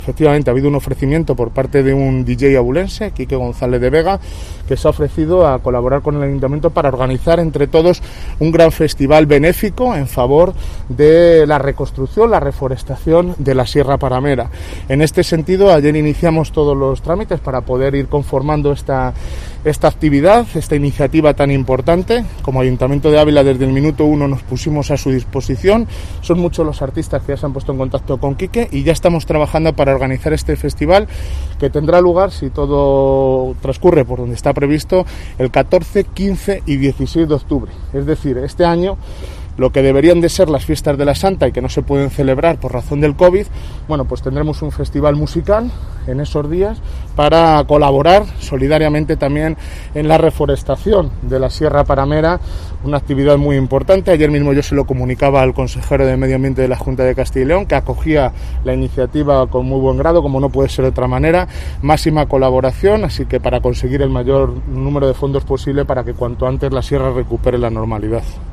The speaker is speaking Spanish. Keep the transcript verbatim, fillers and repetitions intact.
Efectivamente, ha habido un ofrecimiento por parte de un D J abulense, Quique González de Vega, que se ha ofrecido a colaborar con el Ayuntamiento para organizar entre todos un gran festival benéfico en favor de la reconstrucción, la reforestación de la Sierra Paramera. En este sentido, ayer iniciamos todos los trámites para poder ir conformando esta, esta actividad, esta iniciativa tan importante. Como Ayuntamiento de Ávila, desde el minuto uno nos pusimos a su disposición. Son muchos los artistas que ya se han puesto en contacto con Quique y ya estamos trabajando para organizar este festival, que tendrá lugar, si todo transcurre por donde está previsto, el catorce, quince y dieciséis de octubre. Es decir, este año lo que deberían de ser las fiestas de la Santa y que no se pueden celebrar por razón del COVID, bueno, pues tendremos un festival musical en esos días para colaborar solidariamente también en la reforestación de la Sierra Paramera, una actividad muy importante. Ayer mismo yo se lo comunicaba al consejero de Medio Ambiente de la Junta de Castilla y León, que acogía la iniciativa con muy buen grado, como no puede ser de otra manera. Máxima colaboración, así que para conseguir el mayor número de fondos posible para que cuanto antes la sierra recupere la normalidad.